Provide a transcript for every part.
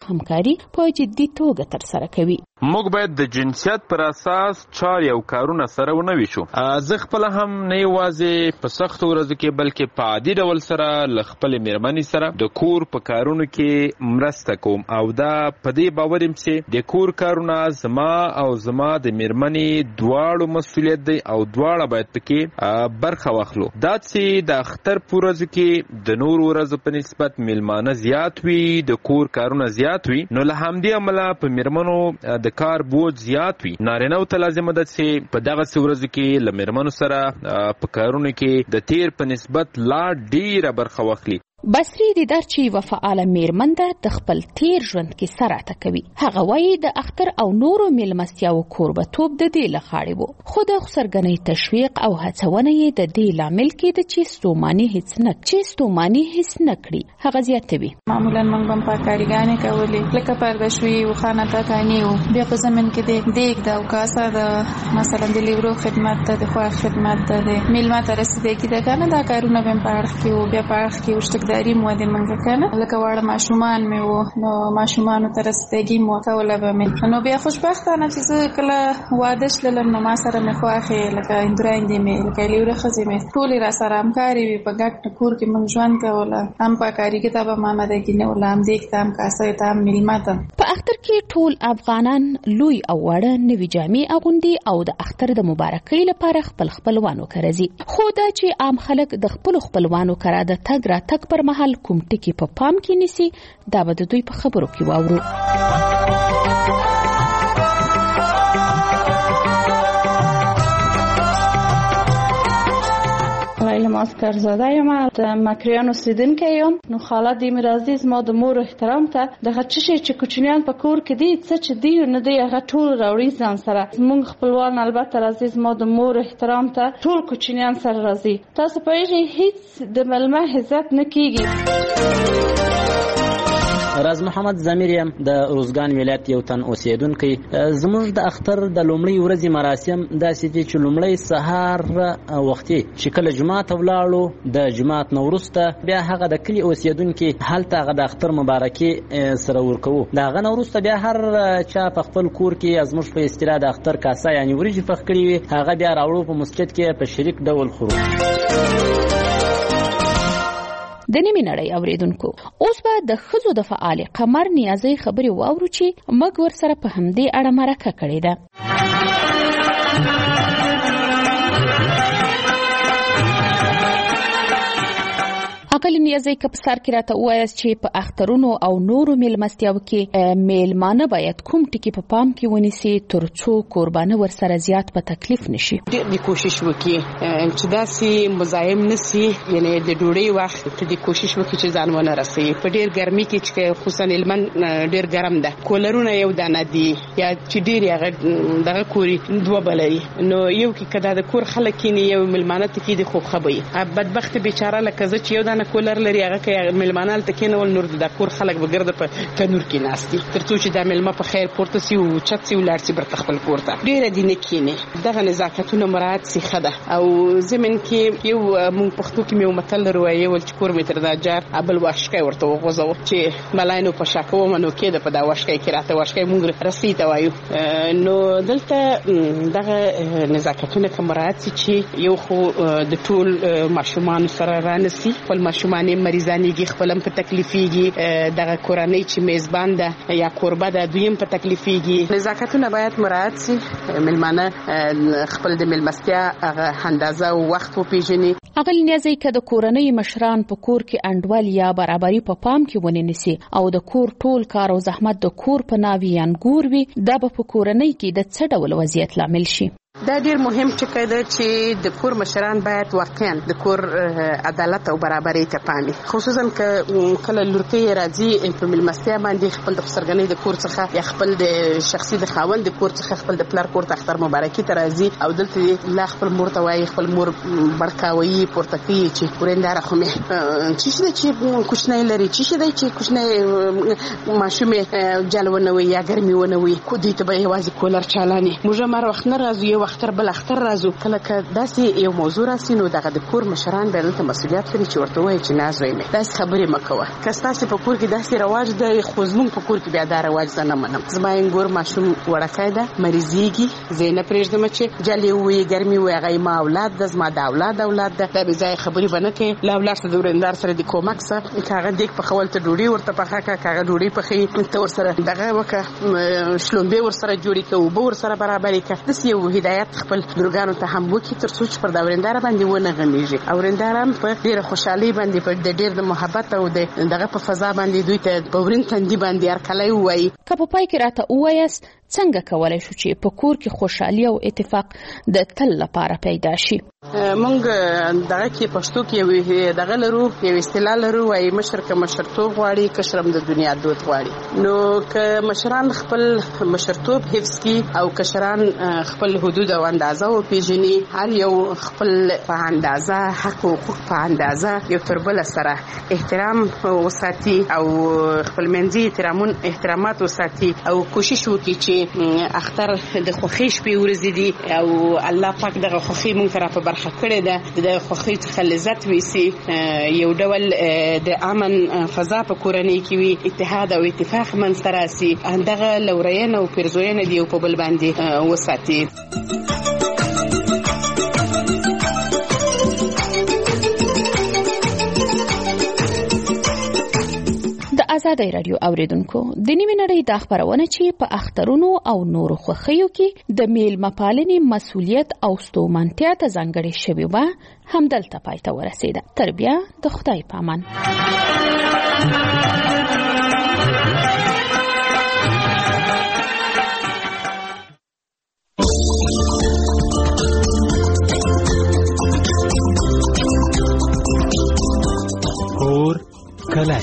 همکاري په جدي توګه ترسره کوي. موږ باید د جنسیت پر اساس چارې او کارونه سره ونه ویشو. زه خپله هم نه یوازې په سختو ورځو کې بلکې په عادي ډول سره له خپلې مېرمنې سره د کور په کارونو کې مرسته کوم او دا په دې باور یم چې د کور کارونه زما او زما د مېرمنې دواړو مسؤلیت دی او دواړه باید پکې برخه واخلو. دا چې د اختر په ورځو کې د نورو ورځو په نسبت میلمانه زیات وي، د کور کارونه زیات وي، نو له همدې امله په مېرمنو د کار بوج زیات وي. نارینه‌و ته لازمه ده چې په دغسې ورځو کې له مېرمنو سره په کارونو کې د تیر په نسبت لا ډیره برخه واخلي. بصري دیدار چې یوه فعاله مېرمن ده د خپل تیر ژوند کې سر راته کوي. هغه وایي د اختر او نورو مېلمستیاوو کوربه‌توب د دې له خاړې و، خو د خسرګنۍ تشویق او هڅونه یې د دې لامل کېده چې ستوماني هیڅ نه کړي. هغه زیاتوي: معمولا موږ به پاکاریګانې کولې، لکه پردهشوي و، خانه‌دانې و، بیا په زمین کې دیګ ده او کاسه ده، مثلا د لیورو خدمت ده، د خواښ خدمت ده، د میلمه ته رسېدګي ده که نه، دا کارونه به په اړخ کې و. بیا په اړخ کې وشتک داری مو د منګه کنه لکه واړه ماشومان مې وو، نو ماشومانو ته رسېدګي مو کوله به مې. نو بیا خوشبختانه چې زه کله واده شلم نو ما سره مې خواښې لکه اندورایندې مې لکه لیوره ښځې مې ټولې را سره همکارې وي. په ګډ کور کې موږ ژوند کوله، هم پاکاریګي ته به ما آمادګي نه وله، هم دیګ ته، هم کاسې ته، هم میلمه ته. په اختر کې ټول افغانان لوی او واړه نوي جامې اغوندي او د اختر د مبارکۍ لپاره خپل خپلوانو کره ځي. خو دا چې عام خلک د خپلو خپلوانو کره د تګ راتګ پر مهال کوم ټکی په پام کې نیسي، دا به د دوی په خبرو کې واورو. لیلا ماسکر زاده یم، د مکریان اوسیدونکی یم. نو خاله دې مې راځي زما د مور احترام ته، دغه څه شی چې کوچنیان په کور کې دي، څه چې دی نه دی هغه ټول راوړي ځان سره. زموږ خپلوان البته راځي زما د مور احترام ته، ټول کوچنیان سره راځي. تاسو پوهیږئ هیڅ د مېلمه عزت نه کیږي. راز محمد زمیر یم، د روزګان ولایت یو تن اوسیدونکی. زموږ د اختر د لومړۍ ورځې مراسم داسې دي چې لومړی سهار وختي چې کله جومات ته ولاړو، د جومات نه وروسته بیا هغه د کلي اوسیدونکي هلته هغه د اختر مبارکي سره ورکوو. د هغه نه وروسته بیا هر چا په خپل کور کې زموږ په اصطلاح د اختر کاسه یعنې وریجې پخ کړي وي، هغه بیا راوړو په مسجد کې په شریک ډول خورو. د نیمې نړۍ اوریدونکو، اوس به د ښځو د فعالې قمر نیازۍ خبرې واورو چې موږ ورسره په همدې اړه مرکه کړې ده. اقل نیازۍ که په سر کې راته ووایاست چې په اخترونو او نورو میلمستیاو کې میلمانه باید کوم ټکي په پام کې ونیسي تر څو قربانه ورسره زیات په تکلیف نشي؟ ډېر کوشش وکړي چې داسې مزاحم نشي، یعنی د ډوډۍ وخت ته کوشش وکړي چې ځان ونه رسوي. په ډېر ګرمي کې چې خصوصا هلمند ډېر ګرم ده، کولرونه یو دانه دي یا چې ډېر هغه دغه کوري دوه بلري، نو یو کې که دا د کور خلک کیني یو میلمانه ته کېدي خو ښه به وي. بدبخت بیچاره لکه زه چې یو دانه کولر لري، هغه که میلمانه هلته کېنول نور د کور خلک به ګرده په تنور کې ناست دي تر څو چې دا میلمه په خیر پورته سي او چت سي ولاړ سي برته خپل کور ته. ډېره دې نه کېني، دغه نزاکتونه مراعات سي ښه ده. او زمین کې یو مونږ پښتو کې یو متل لرو وایي ول چې کور مې تر دا جار ابل واشکای ورته وغځوه چې ملاینو په شا کومه نو کېده په دا واشکای کې راته واشکای مونږ رسۍ ته وایو. نو دلته دغه نزاکتونه که مراعات سي چې یو خو د ټول ماشومان سره رانسي، خپل ماشومان مریضانېږي، خپل هم په تکلیفېږي، دغه کورنۍ چې میزبان ده یا کوربه ده دوی هم په تکلیفېږي. نزاکتونه باید مراعات سي، میلمانه خپل د میلمستیا هغه اندازه او وخت وپېژني. اقل نیازۍ که د کورنۍ مشران په کور کې انډول یا برابري په پام کې ونه نیسي او د کور ټول کار او زحمت د کور په ناوې یا انګور وي، دا به په کورنۍ کې د څه ډول وضعیت لامل شي؟ دا ډیر مهم ټکی ده چې د کور مشران باید واقعا د کور عدالت او برابرۍ ته پام وي، خصوصا که کله لورکۍ راځي په میلمستیا باندې خپل د خسرګنۍ د کور څخه یا خپل د شخصي د خاوند د کور څخه خپل د پلار کور ته اختر مبارکي ته راځي او دلته لا خپل مور ته وایي، خپل مور بړکاوي پورته کوي چې ورېنداره خو مې چې شي چې کوچنی لري، چې شي چې کوچنی ماشومې جل ونه وي یا ګرمي ونه وي، کو دې ته به یوازې کولر چالانې موږ مر وخت نه راځو. یو یو اختر بل اختر راځو کله که داسې یو موضوع راسي نو دغه د کور مشران به دلته مسؤلیت لري چې ورته وایي چې ناز وایي داسې خبرې مه کوه که ستاسې په کور کې داسې رواج دی خو زموږ په کور کې بیا دا رواج زه نه منم زما انګور ماشوم وړکی ده مریضېږي زه یې نه پرېږدم چې جلې ووایي ګرمي ووایي هغه ما اولاد ده زما د اولاد ده دا بې ځایه خبرې به نه کوې له اولاد سره د ورندار سره د کومک سه که هغه دیګ پخول ته ډوډۍ ورته پخه کړه که هغه ډوډۍ پخوي ته ورسره دغه وکړه شلومبې ورسره جوړې کړه اوبه ورسره برابرې کړه داسې یو هدایت خپل لورګانو ته هم وکړي تر څو چې پر دا ورنداره باندې ونه غمیږي او ورنداره هم په ډېره خوشحالۍ باندې په ډېر د محبت او د دغه په فضا باندې دوی ته په ورین تندي باندې هرکلی ووایي. که په پای کې راته ووایاست څنګه کولی شو چې په کور کې خوشحالي او اتفاق د تل لپاره پیدا شي؟ مونږ دغه کې پښتو کې یو دغه لرو یو اصطلاح لرو وایي مشر که مشرتوب غواړي کشرم د دنیا دود غواړي نو که مشران خپل مشرتوب حفظ کړي او کشران خپل حدود او اندازه وپېژني هر یو خپل په اندازه حق او حقوق په اندازه یو تر بله سره احترام وساتي او خپل منځي احترامات وساتي او کوشش وکړي چې اختر د خوښۍ شپې ورځې دي او الله پاک دغه خوښۍ مونږ ته راپه برخه کړې ده د خوښۍ څخه لذت ویسي یو ډول د امن فضا په کورنۍ کې وي اتحاد او اتفاق منځته راسي دغه لورینه او پیرزوینه دی په بل باندې وساتي. آزادۍ رادیو اوریدونکو د نیمې نړۍ د خبرونه چې په اخترونو او نورو خوښیو کې د میلمه پالنې مسؤلیت او ستومانتیا ته ځانګړې شوې وه همدلته پای ته ورسېده. تر بیا د خدای په امان. اور کلای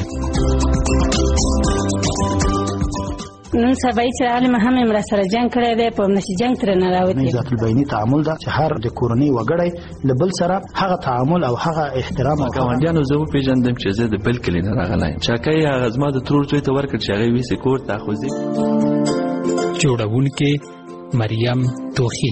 نن سبا چې عالم هم امر سره جنگ کړی دی په نشي جنگ تر نه راوتی ذات البینی تعامل دا چې هر د کورنۍ وګړی لبل سره هغه تعامل او هغه احترام او ګاونډیانو زه پیژندم چې زه د بل کلی نه راغلی چاکای هغه زما د ترور توی ته ورکړ چې هغه ویسې کور ته خوځي. جوړونکې مریم توخی.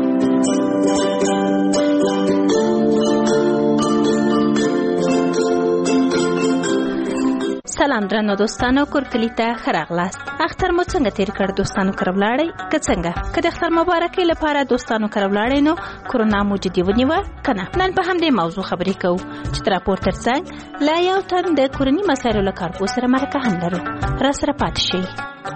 سلام درنو دوستانو کور کلی ته ښه راغلاست. اختر مو څنګه تیر کړ دوستانو کره ولاړئ که څنګه؟ که د اختر مبارکۍ لپاره دوستانو کره ولاړئ نو کرونا مو جدي ونیوه که نه؟ نن په همدې موضوع خبرې کوو چې تر راپور تر څنګ لا یو تن د کورني مسایلو له کارپوه سره مرکه هم لرو. راسره پاتې شئ.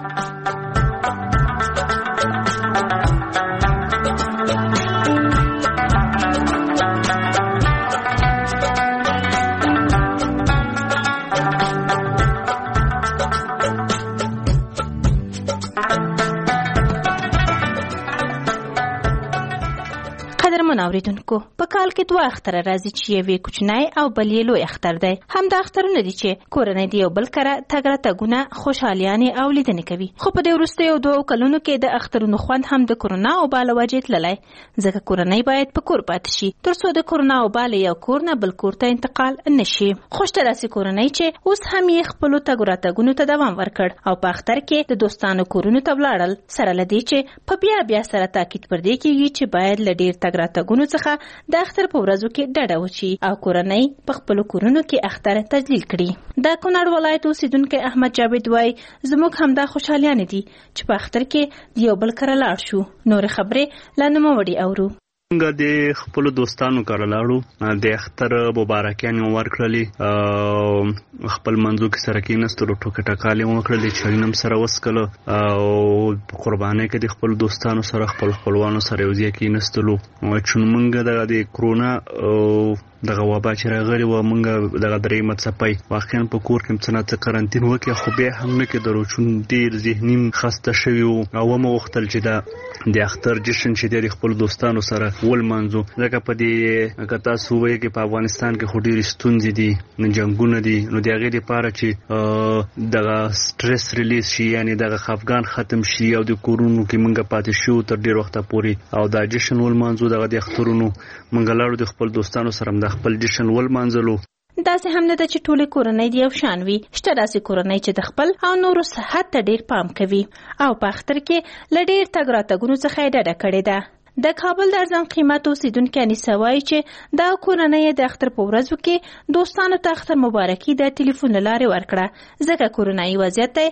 اوریدونکو په کال کې دوه اختر راځي چې یوې کوچنی او بل یې لوی اختر دی. هم دا اخترونه دي چې کورنۍ د یو بل کره تګ راتګونه خوشحالیانې او لیدنې کوي. خو په دې وروستیو 2 کلونو کې د اخترونو خوند هم د کرونا او بال وجې تللی ځکه کورنۍ باید په کور پاتې شي تر څو د کرونا او بال یو کور نه بل کور ته انتقال نشي. خوشته داسې کورنۍ چې اوس هم یې خپلو تګ راتګونو ته دوام ورکړ او په اختر کې د دوستانو کورونو ته ولاړل سره له دې چې په بیا سره تاکید پر دې کېږي چې باید له ډېر تګ راتګ څخه د اختر په ورځو کې ډډه وشي او کورنۍ په خپلو کورونو کې اختر تجلیل کړي. د کونړ ولایت اوسیدونکی احمد جاوید وایي زموږ همدا خوشحالیانې دي چې په اختر کې د یو بل کره لاړ شو. نورې خبرې لا نوموړي اورو. څنګه د خپل دوستانو کره لاړو د اختر مبارکیانې ورکړلې خپل منځو کې سره کېناستلو ټوکې ټکالې وکړلې چړینم سره وسکلو او په قربانۍ کې د خپل دوستانو سره خپل خپلوانو سره یو ځای کېناستلو چې موږ د کرونا دغه وبا چې راغلی و موږ دغه درېیمه څپی واقعا په کور کې څه نه څه قرنطین وکړي خو بیا هم نه کېدلو چون ډېر ذهني خسته شوي وو او ومو غوښتل چې د اختر جشن چې د خپل دوستانو سره ولمانځو ځکه په دې که تاسو وایئ چې په افغانستان کې خو ډېرې ستونزې دي جنګونه دي نو د هغې دپاره چې دغه سټرس ریلیز شي یعنې دغه خفګان ختم شي او د کورونو کې موږ پاتې شو تر ډېر وخته پورې او دا جشن ولمانځو دغه د اخترونو موږ لاړو د خپل دوستانو سره خپل جشن ولمانځلو. داسې هم نه ده چې ټولې کورنۍ د یو شان وي. شته داسې کورنۍ چې د خپل او نورو صحت ته ډېر پام کوي او په اختر کې له ډېر تګ راتګونو څخه یې ډډه کړې ده. د کابل د ارزان قیمت اوسیدونکي انیسه وایي چې دا کورنۍ د اختر په ورځو کې دوستانو ته اختر مبارکي د ټلیفون له لارې ورکړه، ځکه کورنۍ وضعیت